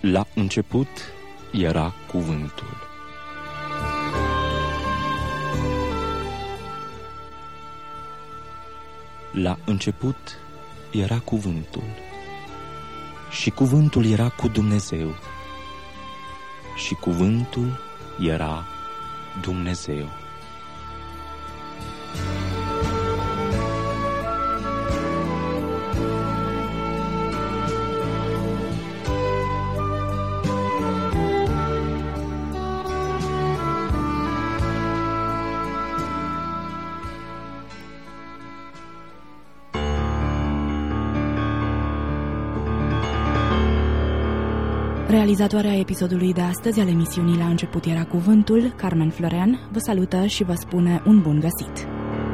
La început era Cuvântul. La început era Cuvântul, și Cuvântul era cu Dumnezeu, și Cuvântul era Dumnezeu. Realizatoarea episodului de astăzi al emisiunii La început era Cuvântul, Carmen Florean, vă salută și vă spune un bun găsit.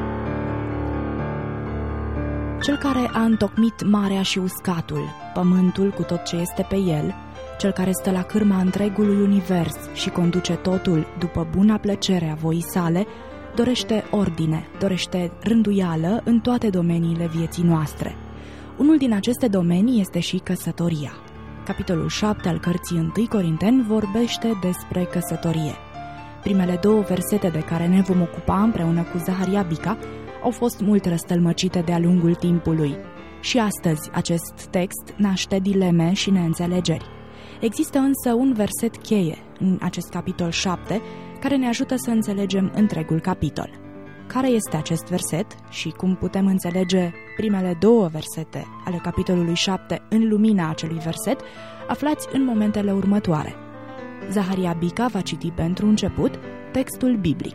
Cel care a întocmit marea și uscatul, pământul cu tot ce este pe el, cel care stă la cârma întregului univers și conduce totul după buna plăcere a voii sale, dorește ordine, dorește rânduială în toate domeniile vieții noastre. Unul din aceste domenii este și căsătoria. Capitolul 7 al cărții 1 Corinteni vorbește despre căsătorie. Primele două versete de care ne vom ocupa împreună cu Zaharia Bica au fost mult răstălmăcite de-a lungul timpului. Și astăzi acest text naște dileme și neînțelegeri. Există însă un verset cheie în acest capitol 7 care ne ajută să înțelegem întregul capitol. Care este acest verset și cum putem înțelege primele două versete ale capitolului 7 în lumina acelui verset, aflați în momentele următoare. Zaharia Bica va citi pentru început textul biblic.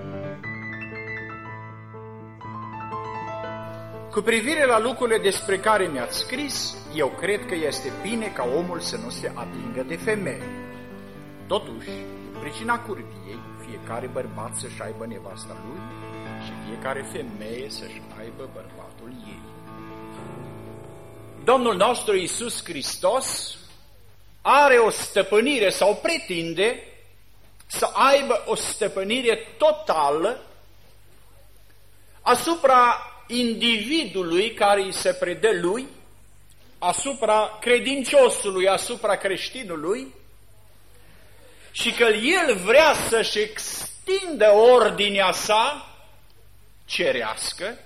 Cu privire la lucrurile despre care mi-ați scris, eu cred că este bine ca omul să nu se atingă de femeie. Totuși, pricina curviei, fiecare bărbat să-și aibă nevasta lui și fiecare femeie să-și aibă bărbatul ei. Domnul nostru Iisus Hristos are o stăpânire sau pretinde să aibă o stăpânire totală asupra individului care îi se predă lui, asupra credinciosului, asupra creștinului, și că el vrea să-și extindă ordinea sa cerească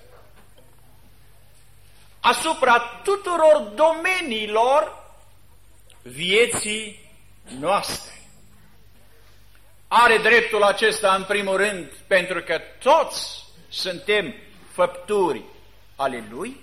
asupra tuturor domeniilor vieții noastre. Are dreptul acesta în primul rând pentru că toți suntem făpturi ale Lui,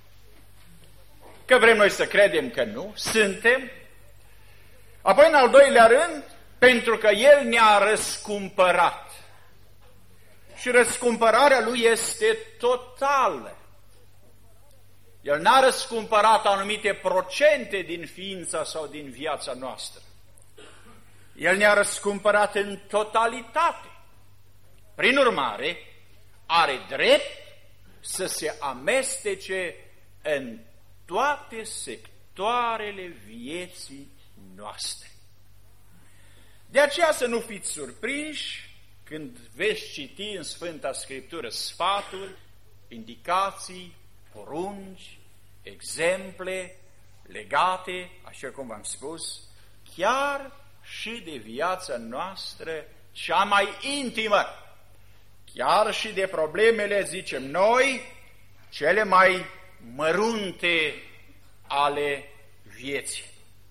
că vrem noi să credem că nu, suntem. Apoi în al doilea rând, pentru că El ne-a răscumpărat. Și răscumpărarea Lui este totală. El n-a răscumpărat anumite procente din ființa sau din viața noastră. El ne-a răscumpărat în totalitate. Prin urmare, are drept să se amestece în toate sectoarele vieții noastre. De aceea să nu fiți surprinși când veți citi în Sfânta Scriptură sfaturi, indicații, porunci, exemple legate, așa cum v-am spus, chiar și de viața noastră cea mai intimă, chiar și de problemele, zicem noi, cele mai mărunte ale vieții.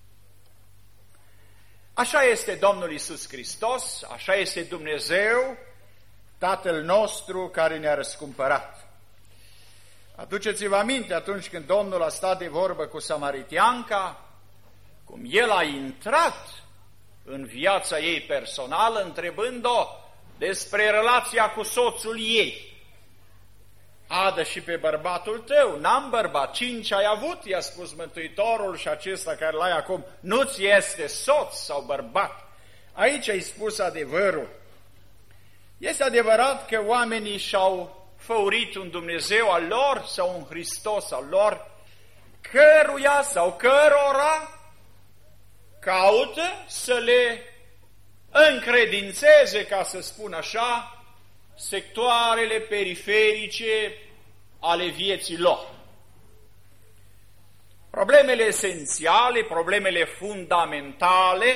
Așa este Domnul Iisus Hristos, așa este Dumnezeu, Tatăl nostru care ne-a răscumpărat. Aduceți-vă aminte atunci când Domnul a stat de vorbă cu samariteanca, cum El a intrat în viața ei personală, întrebând-o despre relația cu soțul ei. Adă și pe bărbatul tău, n-am bărbat, 5 ai avut, i-a spus Mântuitorul, și acesta care l-ai acum nu-ți este soț sau bărbat. Aici ai spus adevărul. Este adevărat că oamenii și-au făurit un Dumnezeu al lor sau un Hristos al lor, căruia sau cărora caută să le încredințeze, ca să spun așa, sectoarele periferice ale vieții lor. problemele esențiale, problemele fundamentale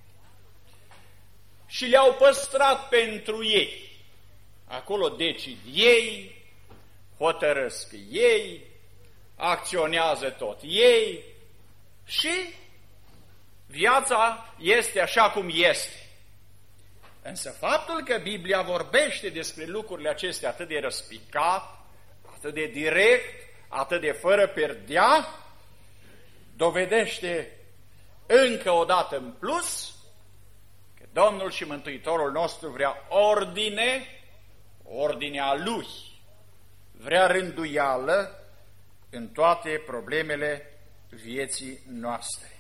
și le-au păstrat pentru ei. Acolo decid ei, hotărăsc ei, acționează tot ei și viața este așa cum este. Însă faptul că Biblia vorbește despre lucrurile acestea atât de răspicat, atât de direct, atât de fără perdea, dovedește încă o dată în plus că Domnul și Mântuitorul nostru vrea ordinea Lui, vrea rânduială în toate problemele vieții noastre.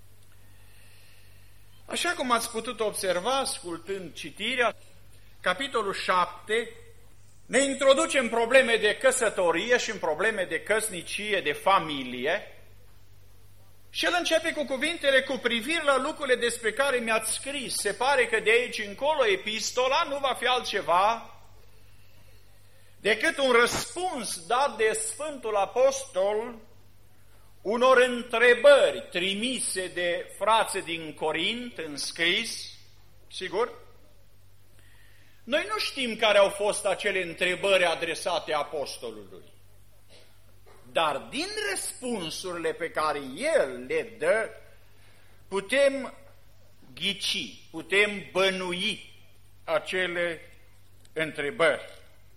Așa cum ați putut observa, ascultând citirea, capitolul 7 ne introduce în probleme de căsătorie și în probleme de căsnicie, de familie, și el începe cu cuvintele: cu privire la lucrurile despre care mi-ați scris. Se pare că de aici încolo epistola nu va fi altceva decât un răspuns dat de Sfântul Apostol unor întrebări trimise de frații din Corint în scris, sigur. Noi nu știm care au fost acele întrebări adresate apostolului, dar din răspunsurile pe care el le dă, putem ghici, putem bănui acele întrebări.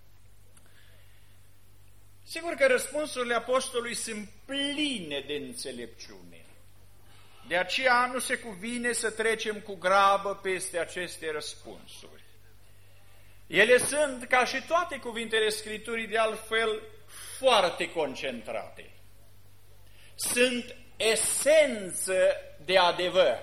Sigur că răspunsurile apostolului sunt pline de înțelepciune. De aceea nu se cuvine să trecem cu grabă peste aceste răspunsuri. Ele sunt, ca și toate cuvintele Scripturii, de altfel, foarte concentrate. Sunt esență de adevăr.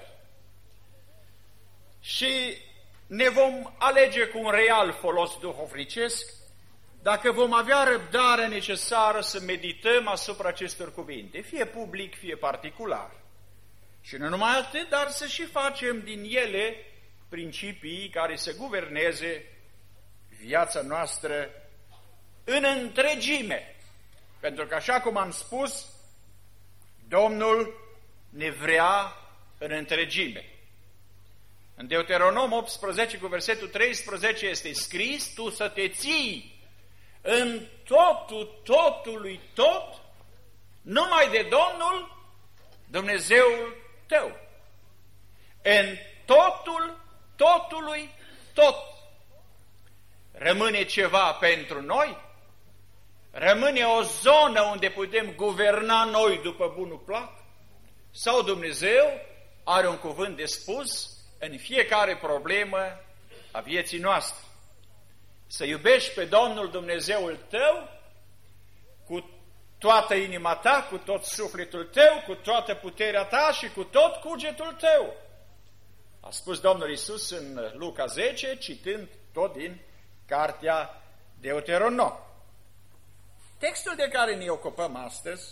Și ne vom alege cu un real folos duhovnicesc dacă vom avea răbdarea necesară să medităm asupra acestor cuvinte, fie public, fie particular. Și nu numai atât, dar să și facem din ele principii care să guverneze viața noastră în întregime. Pentru că, așa cum am spus, Domnul ne vrea în întregime. În Deuteronom 18, cu versetul 13, este scris: tu să te ții în totului tot, numai de Domnul Dumnezeul tău. În totului tot. Rămâne ceva pentru noi? Rămâne o zonă unde putem guverna noi după bunul plac? Sau Dumnezeu are un cuvânt de spus în fiecare problemă a vieții noastre? Să iubești pe Domnul Dumnezeul tău cu toată inima ta, cu tot sufletul tău, cu toată puterea ta și cu tot cugetul tău. A spus Domnul Iisus în Luca 10, citând tot din cartea Deuteronom. Textul de care ne ocupăm astăzi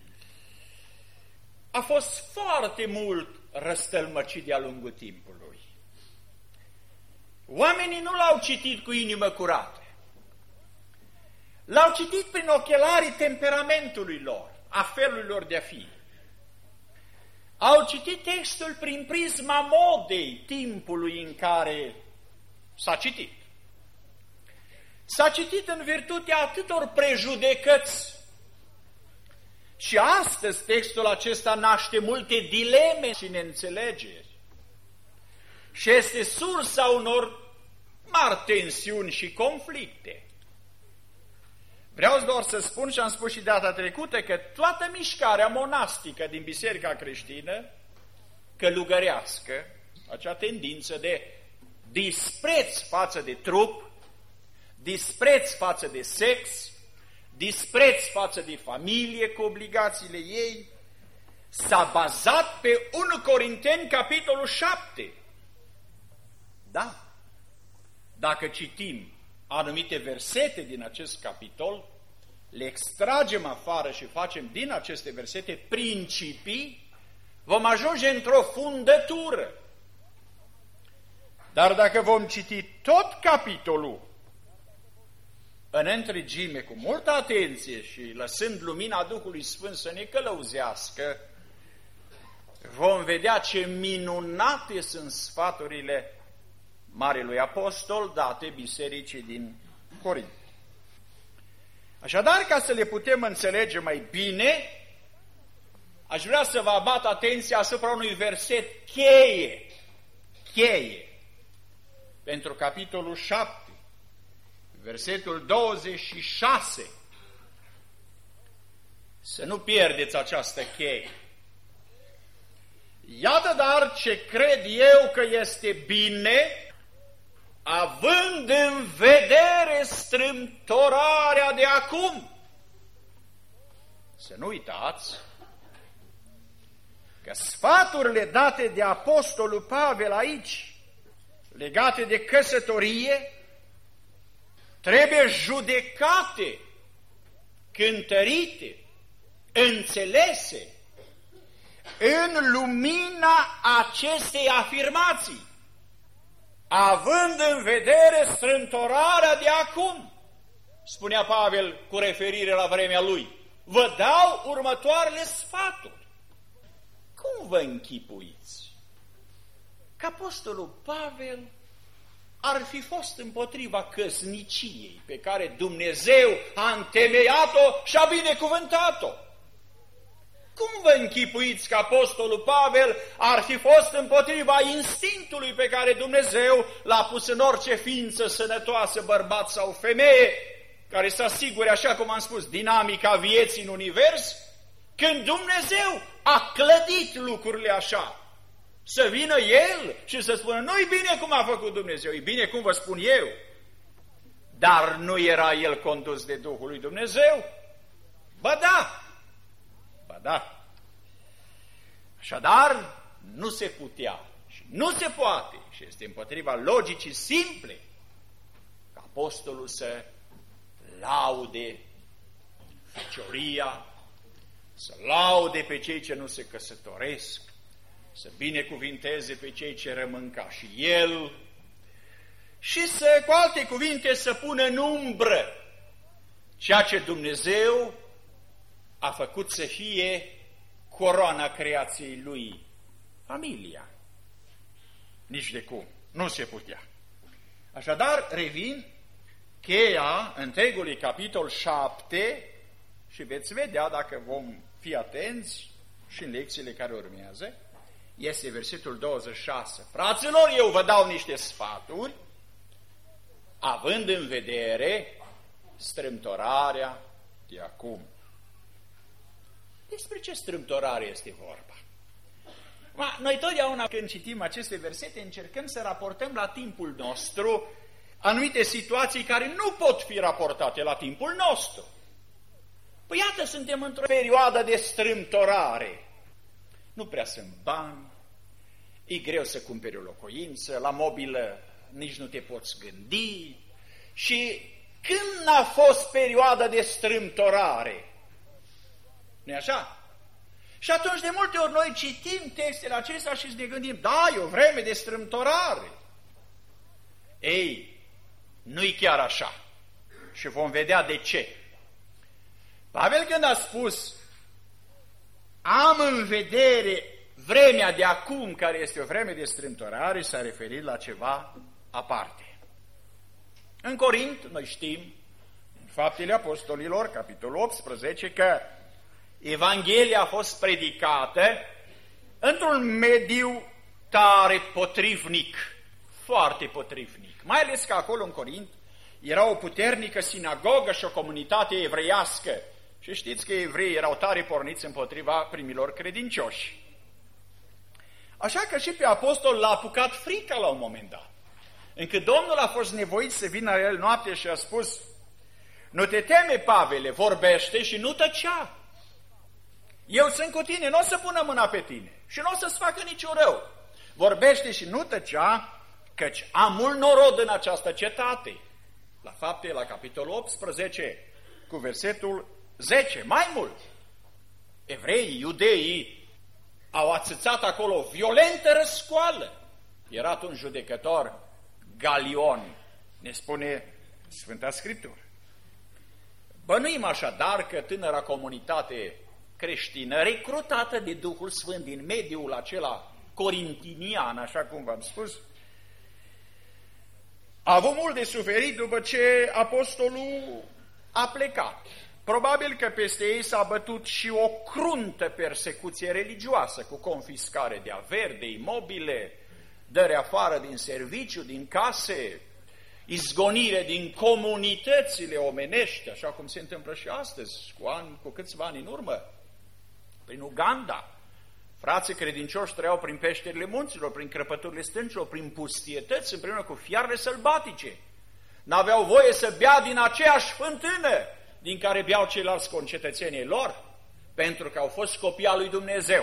a fost foarte mult răstălmăcit de-a lungul timpului. Oamenii nu l-au citit cu inimă curată. L-au citit prin ochelarii temperamentului lor, a felului lor de a fi. Au citit textul prin prisma modei timpului în care s-a citit. S-a citit în virtutea atâtor prejudecăți. Și astăzi textul acesta naște multe dileme și neînțelegeri. Și este sursa unor mari tensiuni și conflicte. Vreau doar să spun, și am spus și data trecută, că toată mișcarea monastică din biserica creștină, călugărească, acea tendință de dispreț față de trup, dispreț față de sex, dispreț față de familie cu obligațiile ei, s-a bazat pe 1 Corinteni, capitolul 7. Da, dacă citim anumite versete din acest capitol, le extragem afară și facem din aceste versete principii, vom ajunge într-o fundătură. Dar dacă vom citi tot capitolul în întregime, cu multă atenție și lăsând lumina Duhului Sfânt să ne călăuzească, vom vedea ce minunate sunt sfaturile Marelui Apostol date bisericii din Corint. Așadar, ca să le putem înțelege mai bine, aș vrea să vă abat atenția asupra unui verset cheie, pentru capitolul 7, versetul 26. Să nu pierdeți această cheie. Iată dar ce cred eu că este bine, având în vedere strâmtorarea de acum. Să nu uitați că sfaturile date de Apostolul Pavel aici, legate de căsătorie, trebuie judecate, cântărite, înțelese în lumina acestei afirmații, având în vedere strâmtorarea de acum, spunea Pavel cu referire la vremea lui. Vă dau următoarele sfaturi. Cum vă închipuiți că Apostolul Pavel ar fi fost împotriva căsniciei pe care Dumnezeu a întemeiat-o și a binecuvântat-o? Cum vă închipuiți că Apostolul Pavel ar fi fost împotriva instinctului pe care Dumnezeu l-a pus în orice ființă sănătoasă, bărbat sau femeie, care să asigure, așa cum am spus, dinamica vieții în univers, când Dumnezeu a clădit lucrurile așa? Să vină El și să spună, nu-i bine cum a făcut Dumnezeu, e bine cum vă spun eu. Dar nu era El condus de Duhul lui Dumnezeu? Ba da! Ba da! Așadar, nu se putea și nu se poate și este împotriva logicii simple ca apostolul să laude fecioria, să laude pe cei ce nu se căsătoresc, să binecuvinteze pe cei ce rămân ca și el și să, cu alte cuvinte, să pună în umbră ceea ce Dumnezeu a făcut să fie coroana creației lui, familia. Nici de cum, nu se putea. Așadar, revin, cheia întregului capitol 7 și veți vedea, dacă vom fi atenți și în lecțiile care urmează, este versetul 26. Fraților, eu vă dau niște sfaturi, având în vedere strâmtorarea de acum. Despre ce strâmtorare este vorba? Noi totdeauna când citim aceste versete încercăm să raportăm la timpul nostru anumite situații care nu pot fi raportate la timpul nostru. Păi iată, suntem într-o perioadă de strâmtorare. Nu prea sunt bani, e greu să cumperi o locuință, la mobilă nici nu te poți gândi. Și când a fost perioada de strâmtorare? Nu-i așa? Și atunci de multe ori noi citim textele acestea și ne gândim, da, e o vreme de strâmtorare. Ei, nu-i chiar așa. Și vom vedea de ce. Pavel când a spus, am în vedere vremea de acum, care este o vreme de strâmtorare, s-a referit la ceva aparte. În Corint, noi știm, în Faptele Apostolilor, capitolul 18, că Evanghelia a fost predicată într-un mediu tare potrivnic, foarte potrivnic. Mai ales că acolo în Corint era o puternică sinagogă și o comunitate evreiască. Și știți că evreii erau tare porniți împotriva primilor credincioși. Așa că și pe apostol l-a apucat frica la un moment dat, încât Domnul a fost nevoit să vină la el noapte și a spus, nu te teme, Pavele, vorbește și nu tăcea. Eu sunt cu tine, nu o să pună mâna pe tine și nu o să-ți facă niciun rău. Vorbește și nu tăcea, căci am mult norod în această cetate. La Fapte, la capitolul 18, cu versetul 10, mai mult. Evreii, iudeii, au atâțat acolo o violentă răscoală. Era atunci judecător Galion, ne spune Sfânta Scriptură. Bănuim așadar că tânăra comunitate creștină, recrutată de Duhul Sfânt din mediul acela corintinian, așa cum v-am spus, a avut mult de suferit după ce apostolul a plecat. Probabil că peste ei s-a bătut și o cruntă persecuție religioasă, cu confiscare de averi, de imobile, dări afară din serviciu, din case, izgonire din comunitățile omenești, așa cum se întâmplă și astăzi, cu câțiva ani în urmă, prin Uganda. Frații credincioși trăiau prin peșterile munților, prin crăpăturile stâncilor, prin pustietăți, împreună cu fiarele sălbatice. N-aveau voie să bea din aceeași fântână din care beau ceilalți concetățenii lor, pentru că au fost copii al lui Dumnezeu.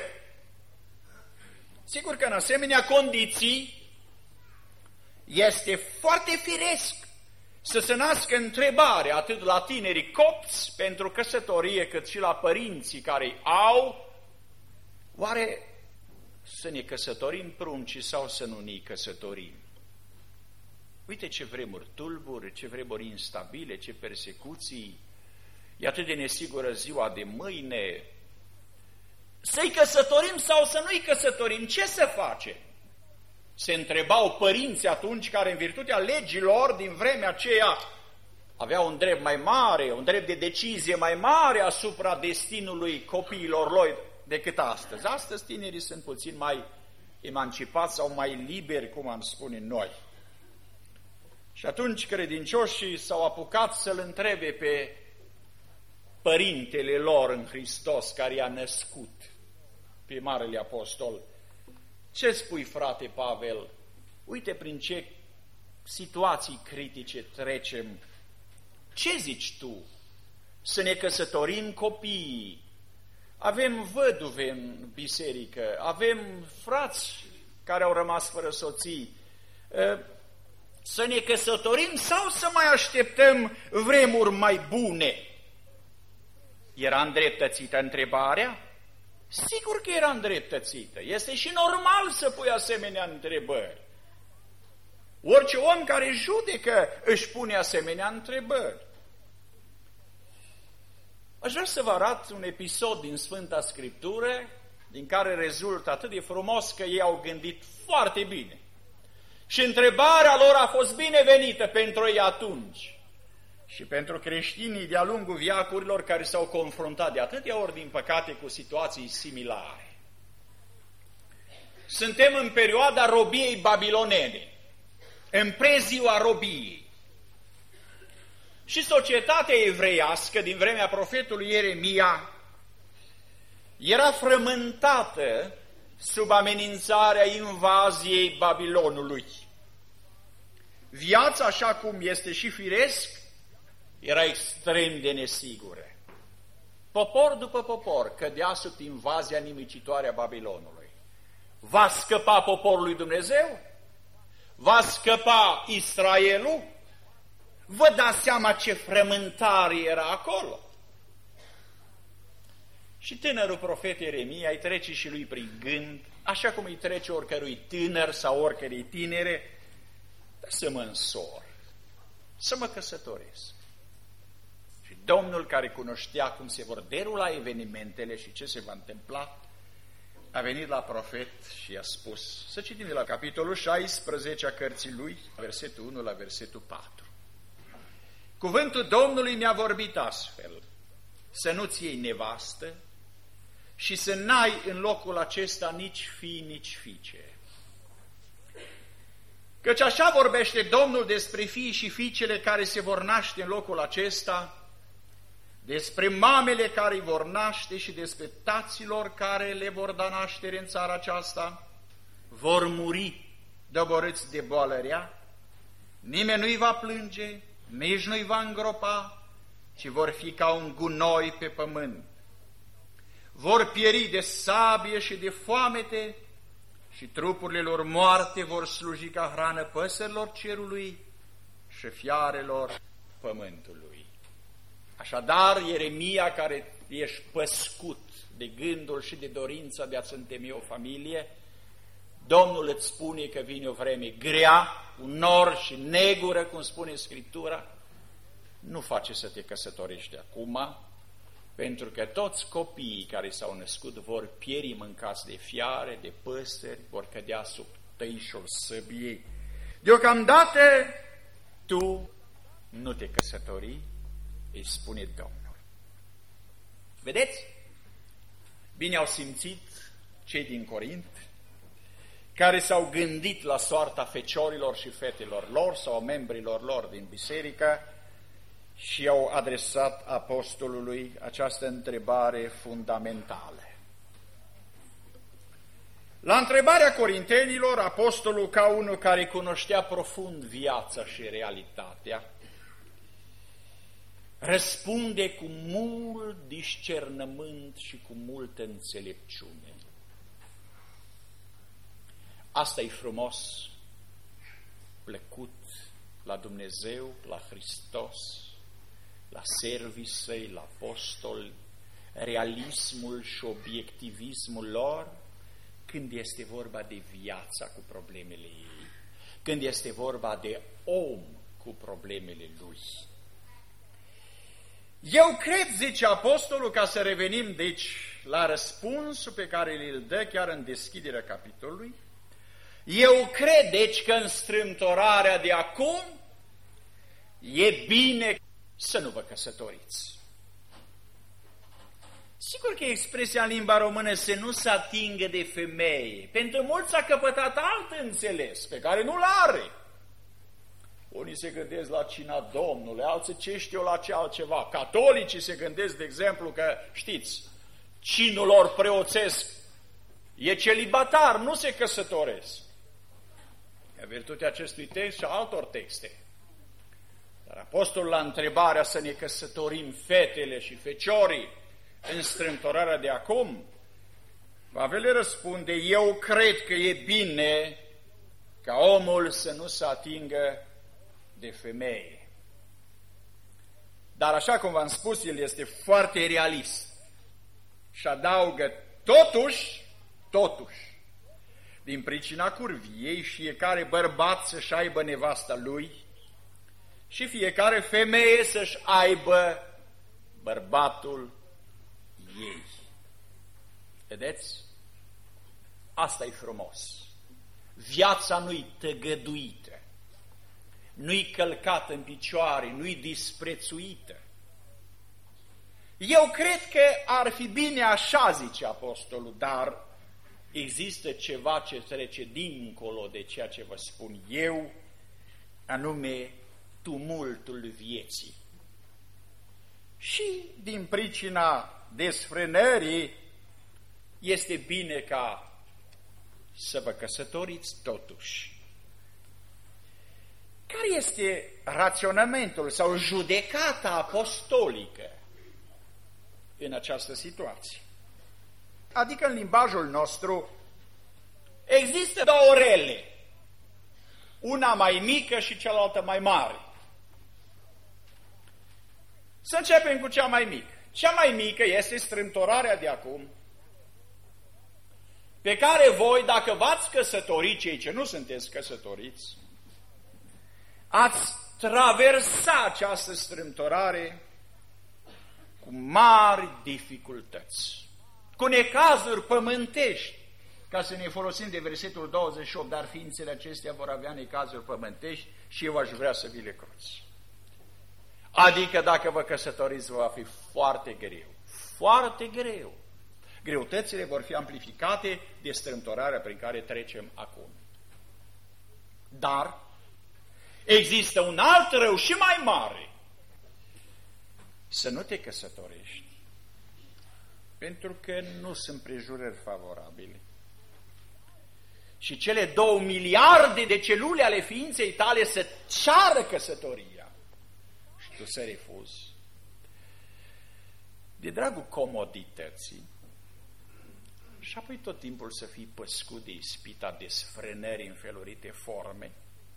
Sigur că în asemenea condiții este foarte firesc să se nască întrebare atât la tinerii copți pentru căsătorie, cât și la părinții care îi au: oare să ne căsătorim pruncii sau să nu ne căsătorim? Uite ce vremuri tulburi, ce vremuri instabile, ce persecuții, e atât de nesigură ziua de mâine. Să-i căsătorim sau să nu-i căsătorim? Ce să facem? Se întrebau părinții atunci, care în virtutea legilor din vremea aceea aveau un drept mai mare, un drept de decizie mai mare asupra destinului copiilor lor decât astăzi. Astăzi tinerii sunt puțin mai emancipați sau mai liberi, cum am spune noi. Și atunci credincioșii s-au apucat să-l întrebe pe părintele lor în Hristos, care i-a născut, pe Marele Apostol: ce spui, frate Pavel? Uite prin ce situații critice trecem. Ce zici tu? Să ne căsătorim copiii? Avem văduve în biserică, avem frați care au rămas fără soții. Să ne căsătorim sau să mai așteptăm vremuri mai bune? Era îndreptățită întrebarea? Sigur că era îndreptățită. Este și normal să pui asemenea întrebări. Orice om care judecă își pune asemenea întrebări. Aș vrea să vă arăt un episod din Sfânta Scriptură, din care rezultă atât de frumos că ei au gândit foarte bine. Și întrebarea lor a fost binevenită pentru ei atunci. Și pentru creștinii de-a lungul veacurilor care s-au confruntat de atâtea ori, din păcate, cu situații similare. Suntem în perioada robiei babilonene, în preziua robiei. Și societatea evreiască din vremea profetului Ieremia era frământată sub amenințarea invaziei Babilonului. Viața, așa cum este și firesc, era extrem de nesigură. Popor după popor cădea sub invazia nimicitoare a Babilonului. Va scăpa poporul lui Dumnezeu? Va scăpa Israelul? Vă dați seama ce frământare era acolo? Și tânărul profet Ieremia îi trece și lui prin gând, așa cum îi trece oricărui tânăr sau oricărei tinere: să mă însor, să mă căsătoresc. Și Domnul, care cunoștea cum se vor derula evenimentele și ce se va întâmpla, a venit la profet și i-a spus. Să citim de la capitolul 16 a cărții lui, versetul 1 la versetul 4. Cuvântul Domnului mi-a vorbit astfel: să nu-ți iei nevastă și să n-ai în locul acesta nici fii, nici fiice. Căci așa vorbește Domnul despre fiii și fiicele care se vor naște în locul acesta, despre mamele care îi vor naște și despre taților care le vor da naștere în țara aceasta. Vor muri doborâți de boală rea, nimeni nu-i va plânge, nici nu-i va îngropa, ci vor fi ca un gunoi pe pământ. Vor pieri de sabie și de foamete și trupurile lor moarte vor sluji ca hrană păsărilor cerului și fiarelor pământului. Așadar, Ieremia, care ești păscut de gândul și de dorința de a-ți întemei o familie, Domnul îți spune că vine o vreme grea, un nor și negură, cum spune Scriptura. nu face să te căsătorești acum, pentru că toți copiii care s-au născut vor pieri mâncați de fiare, de păsări, vor cădea sub tăișul săbiei. Deocamdată tu nu te căsători, îi spune Domnul. Vedeți? Bine au simțit cei din Corint, care s-au gândit la soarta feciorilor și fetelor lor sau membrilor lor din biserică și au adresat apostolului această întrebare fundamentală. La întrebarea corintenilor, apostolul, ca unul care cunoștea profund viața și realitatea, răspunde cu mult discernământ și cu multă înțelepciune. Asta e frumos, plăcut la Dumnezeu, la Hristos, la servii săi, la apostoli, realismul și obiectivismul lor, când este vorba de viața cu problemele ei, când este vorba de om cu problemele lui. Eu cred, zice apostolul, ca să revenim deci la răspunsul pe care îl dă chiar în deschiderea capitolului, eu cred deci că în strâmtorarea de acum e bine să nu vă căsătoriți. Sigur că expresia în limba română să nu se atingă de femeie. Pentru mulți a căpătat alt înțeles, pe care nu-l are. Unii se gândesc la cina Domnului, alții ce știu la ce altceva. Catolicii se gândesc, de exemplu, că, știți, cinul lor preoțesc e celibatar, nu se căsătoresc. În virtutea acestui text și altor texte. Dar apostolul, la întrebarea să ne căsătorim fetele și feciorii în strâmtorarea de acum, va le răspunde: eu cred că e bine ca omul să nu se atingă de femeie. Dar așa cum v-am spus, el este foarte realist și adaugă totuși, din pricina curviei, fiecare bărbat să-și aibă nevasta lui și fiecare femeie să-și aibă bărbatul ei. Vedeți? Asta e frumos. Viața nu-i tăgăduită, nu-i călcată în picioare, nu-i disprețuită. Eu cred că ar fi bine așa, zice apostolul, dar există ceva ce trece dincolo de ceea ce vă spun eu, anume tumultul vieții. Și din pricina desfrânării este bine ca să vă căsătoriți totuși. Care este raționamentul sau judecata apostolică în această situație? Adică în limbajul nostru există două rele, una mai mică și cealaltă mai mare. Să începem cu cea mai mică. Cea mai mică este strâmtorarea de acum, pe care voi, dacă v-ați căsătorit, cei ce nu sunteți căsătoriți, ați traversa această strâmtorare cu mari dificultăți, cu necazuri pământești, ca să ne folosim de versetul 28, dar ființele acestea vor avea necazuri pământești și eu aș vrea să vi le cruț. Adică dacă vă căsătoriți, va fi foarte greu, foarte greu. Greutățile vor fi amplificate de strâmtorarea prin care trecem acum. Dar există un alt rău și mai mare: să nu te căsătorești, pentru că nu sunt prejurări favorabile. Și cele 2 miliarde de celule ale ființei tale să ceară căsătoria și tu să refuzi. De dragul comodității și apoi tot timpul să fii păscut de ispita desfrânării în felurite forme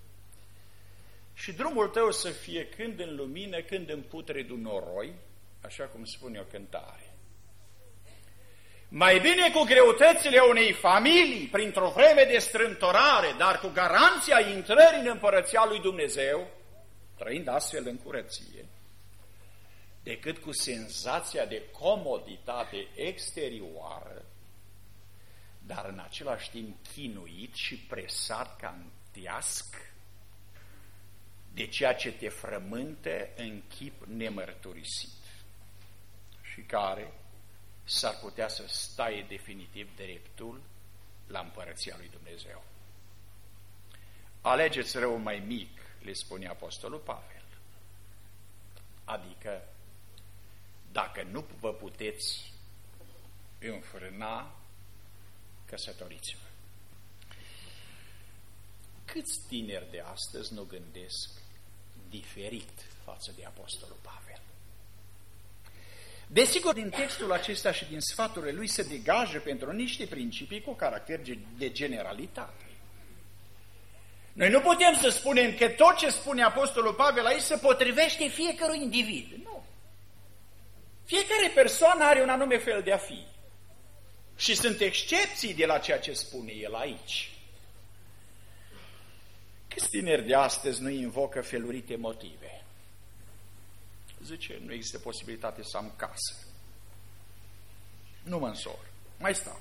și drumul tău să fie când în lumină, când în putredul noroi, așa cum spune o cântare. Mai bine cu greutățile unei familii, printr-o vreme de strâmtorare, dar cu garanția intrării în împărăția lui Dumnezeu, trăind astfel în curăție, decât cu senzația de comoditate exterioară, dar în același timp chinuit și presat ca în teasc de ceea ce te frământă în chip nemărturisit și care s-ar putea să stai definitiv dreptul la împărăția lui Dumnezeu. Alegeți răul mai mic, le spune Apostolul Pavel. Adică, dacă nu vă puteți înfrâna, căsătoriți-vă. Câți tineri de astăzi nu gândesc diferit față de Apostolul Pavel? Desigur, din textul acesta și din sfaturile lui se degajă pentru niște principii cu caracter de generalitate. Noi nu putem să spunem că tot ce spune Apostolul Pavel aici se potrivește fiecărui individ. Nu. Fiecare persoană are un anume fel de a fi. Și sunt excepții de la ceea ce spune el aici. Câți tineri de astăzi nu invocă felurite motive? Zice, nu există posibilitate să am casă. Nu mă însor. Mai stau.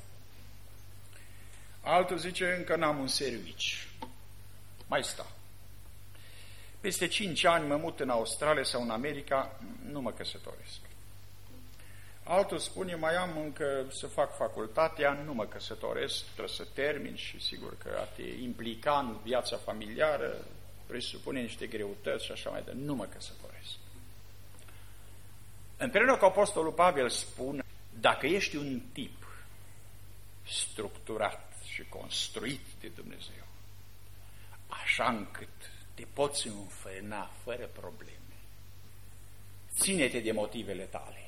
Altul zice, încă n-am un serviciu. Mai stau. Peste 5 ani mă mut în Australia sau în America, nu mă căsătoresc. Altul spune, mai am încă să fac facultatea, nu mă căsătoresc, trebuie să termin și sigur că a te implica în viața familiară presupune niște greutăți și așa mai departe. Nu mă căsătoresc. Împreună cu Apostolul Pavel spune, dacă ești un tip structurat și construit de Dumnezeu, așa încât te poți înfrâna fără probleme, ține-te de motivele tale.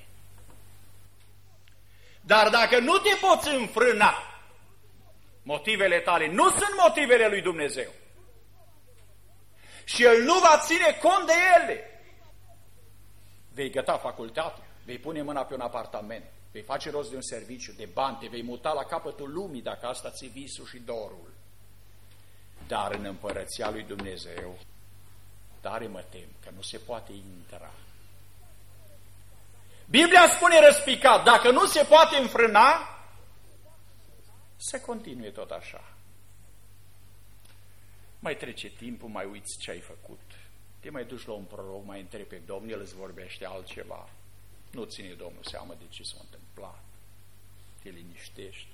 Dar dacă nu te poți înfrâna, motivele tale nu sunt motivele lui Dumnezeu și El nu va ține cont de ele, vei găta facultatea, vei pune mâna pe un apartament, vei face rost de un serviciu, de bani, te vei muta la capătul lumii dacă asta ți-e visul și dorul. Dar în împărăția lui Dumnezeu, tare mă tem că nu se poate intra. Biblia spune răspicat, dacă nu se poate înfrâna, să continue tot așa. Mai trece timpul, mai uiți ce ai făcut. Te mai duci la un proroc, mai întrebi pe Domnul, el îți vorbește altceva. Nu ține Domnul seama de ce s-a întâmplat. Te liniștești.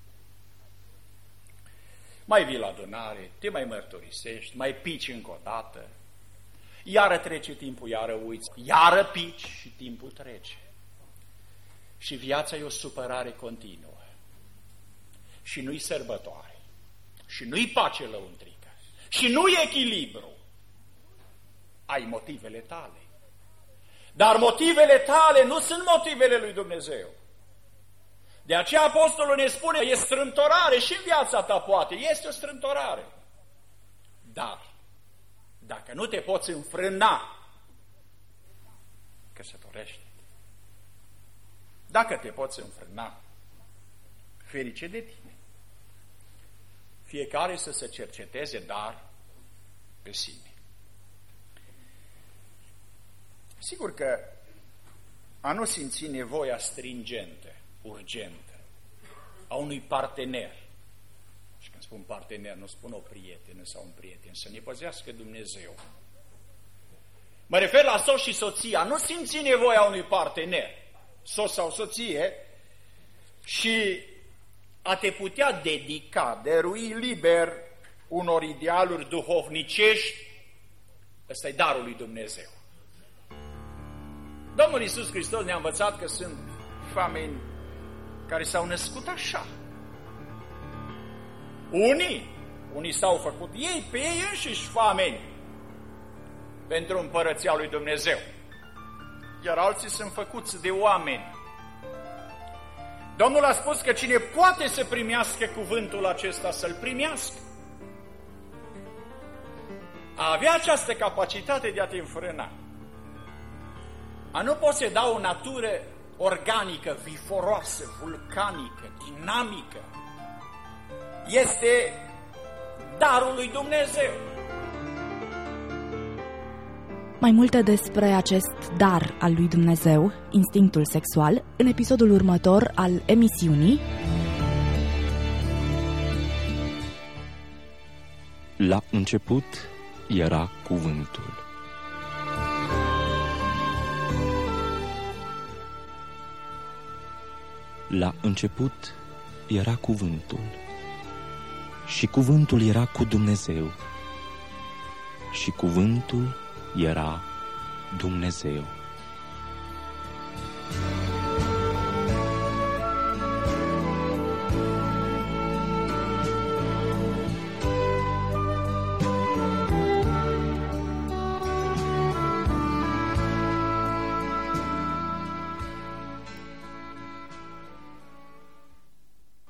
Mai vii la adunare, te mai mărturisești, mai pici încă o dată. Iară trece timpul, iară uiți, iară pici și timpul trece. Și viața e o supărare continuă. Și nu-i sărbătoare. Și nu-i pace lăuntrică. Și nu-i echilibru. Ai motivele tale. Dar motivele tale nu sunt motivele lui Dumnezeu. De aceea Apostolul ne spune, e strâmtorare și în viața ta poate, este o strâmtorare. Dar, dacă nu te poți înfrâna, căsătorește-te. Dacă te poți înfrâna, ferice de tine. Fiecare să se cerceteze, dar pe sine. Sigur că a nu simți nevoia stringentă, urgentă, a unui partener. Și când spun partener, nu spun o prietenă sau un prieten, să ne păzească Dumnezeu. Mă refer la soț și soția, nu simți nevoia unui partener, soț sau soție, și a te putea dedica, dărui liber unor idealuri duhovnicești, ăsta e darul lui Dumnezeu. Domnul Iisus Hristos ne-a învățat că sunt oameni care s-au născut așa. Unii s-au făcut ei pe ei înșiși oameni pentru împărăția lui Dumnezeu, iar alții sunt făcuți de oameni. Domnul a spus că cine poate să primească cuvântul acesta, să-l primească. A avea această capacitate de a te înfrâna, a nu poseda o natură organică, viforoasă, vulcanică, dinamică, este darul lui Dumnezeu. Mai multe despre acest dar al lui Dumnezeu, instinctul sexual, în episodul următor al emisiunii. La început era cuvântul. La început era cuvântul. Și cuvântul era cu Dumnezeu. Și cuvântul era Dumnezeu.